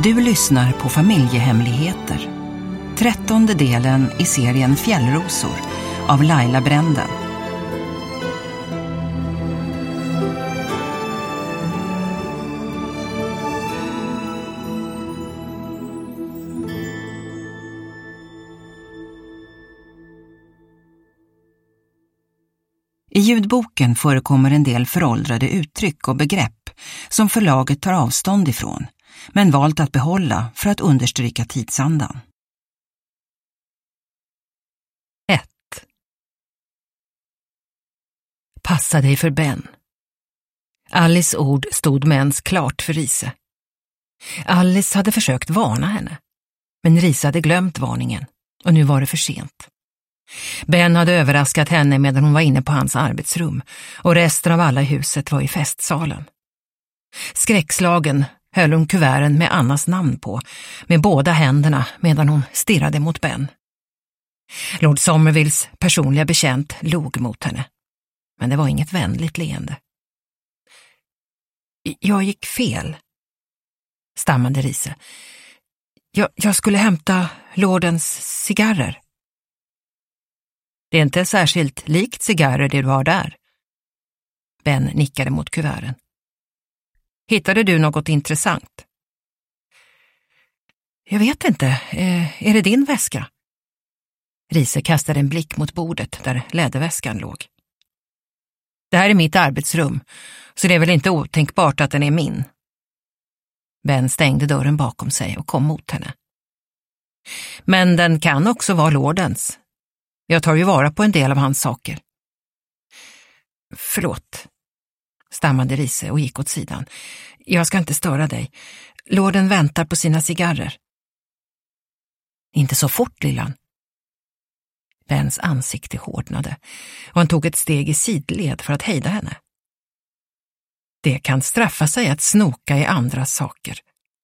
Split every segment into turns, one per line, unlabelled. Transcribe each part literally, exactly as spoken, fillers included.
Du lyssnar på Familjehemligheter. Trettonde delen i serien Fjällrosor av Laila Bränden. I ljudboken förekommer en del föråldrade uttryck och begrepp som förlaget tar avstånd ifrån, men valt att behålla för att understryka tidsandan. ett. Passa dig för Ben. Alice ord stod med ens klart för Rise. Alice hade försökt varna henne, men Rise hade glömt varningen och nu var det för sent. Ben hade överraskat henne medan hon var inne på hans arbetsrum och resten av alla i huset var i festsalen. Skräckslagen höll hon kuverten med Annas namn på med båda händerna medan hon stirrade mot Ben. Lord Somervilles personliga betjänt log mot henne, men det var inget vänligt leende. Jag gick fel, stammade Rise. Jag, jag skulle hämta lordens cigarrer. Det är inte särskilt likt cigarrer det du har där. Ben nickade mot kuverten. Hittade du något intressant? Jag vet inte. Eh, är det din väska? Rise kastade en blick mot bordet där läderväskan låg. Det här är mitt arbetsrum, så det är väl inte otänkbart att den är min. Ben stängde dörren bakom sig och kom mot henne. Men den kan också vara lordens. Jag tar ju vara på en del av hans saker. Förlåt, stammade Rise och gick åt sidan. Jag ska inte störa dig. Lorden väntar på sina cigarrer. Inte så fort, lillan. Bens ansikte hårdnade och han tog ett steg i sidled för att hejda henne. Det kan straffa sig att snoka i andra saker.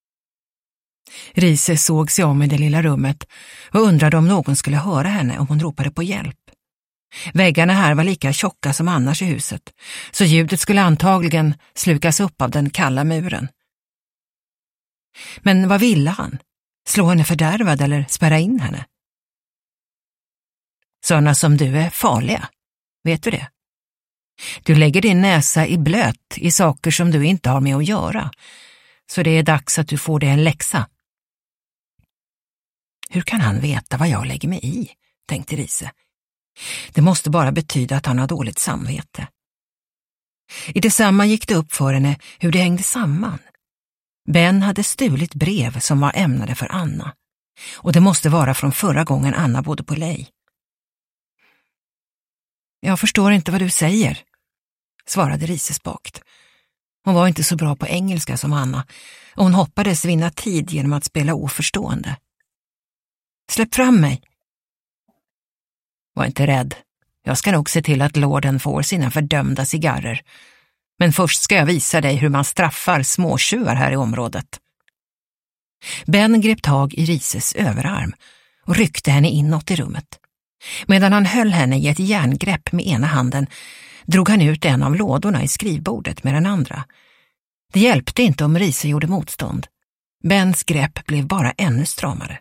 Rise såg sig om i det lilla rummet och undrade om någon skulle höra henne om hon ropade på hjälp. Väggarna här var lika tjocka som annars i huset, så ljudet skulle antagligen slukas upp av den kalla muren. Men vad ville han? Slå henne fördärvad eller spärra in henne? Sådana som du är farliga, vet du det? Du lägger din näsa i blöt i saker som du inte har med att göra, så det är dags att du får dig en läxa. Hur kan han veta vad jag lägger mig i, tänkte Rise. Det måste bara betyda att han har dåligt samvete. I detsamma gick det upp för henne hur det hängde samman. Ben hade stulit brev som var ämnade för Anna, och det måste vara från förra gången Anna bodde på Lej. Jag förstår inte vad du säger, svarade Rise spakt. Hon var inte så bra på engelska som Anna, och hon hoppades vinna tid genom att spela oförstående. Släpp fram mig. Var inte rädd. Jag ska nog se till att lorden får sina fördömda cigarrer. Men först ska jag visa dig hur man straffar småtjuvar här i området. Ben grep tag i Rises överarm och ryckte henne inåt i rummet. Medan han höll henne i ett järngrepp med ena handen drog han ut en av lådorna i skrivbordet med den andra. Det hjälpte inte om Rise gjorde motstånd. Bens grepp blev bara ännu stramare.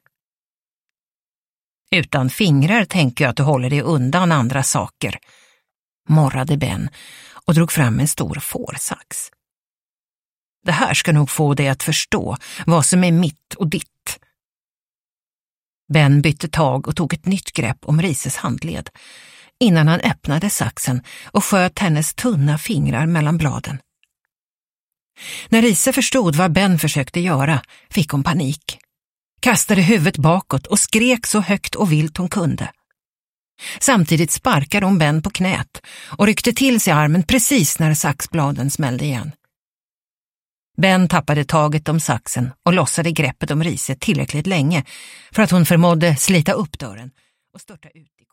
Utan fingrar tänker jag att du håller dig undan andra saker, morrade Ben och drog fram en stor fårsax. Det här ska nog få dig att förstå vad som är mitt och ditt. Ben bytte tag och tog ett nytt grepp om Rises handled innan han öppnade saxen och sköt hennes tunna fingrar mellan bladen. När Rise förstod vad Ben försökte göra fick hon panik. Kastade huvudet bakåt och skrek så högt och vilt hon kunde. Samtidigt sparkade hon Ben på knät och ryckte till sig armen precis när saxbladen smällde igen. Ben tappade taget om saxen och lossade greppet om Rise tillräckligt länge för att hon förmådde slita upp dörren och störta ut i